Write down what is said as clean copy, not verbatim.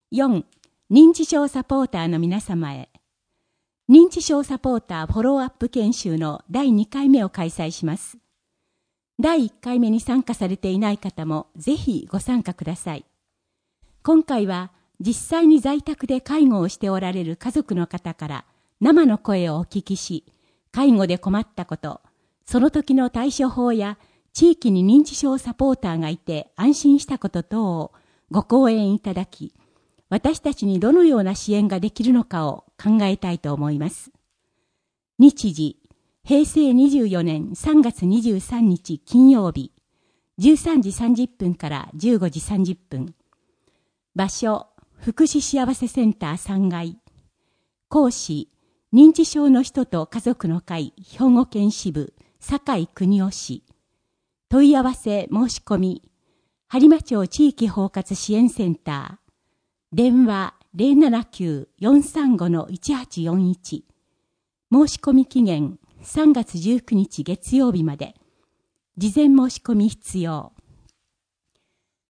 4. 認知症サポーターの皆様へ。認知症サポーターフォローアップ研修の第2回目を開催します。第1回目に参加されていない方もぜひご参加ください。今回は実際に在宅で介護をしておられる家族の方から生の声をお聞きし、介護で困ったこと、その時の対処法や地域に認知症サポーターがいて安心したこと等をご講演いただき、私たちにどのような支援ができるのかを考えたいと思います。日時、平成24年3月23日金曜日、13時30分から15時30分。場所、福祉幸せセンター3階。講師、認知症の人と家族の会兵庫県支部堺邦夫氏。問い合わせ申し込み、播磨町地域包括支援センター。電話 079-435-1841。申し込み期限3月19日月曜日まで。事前申し込み必要。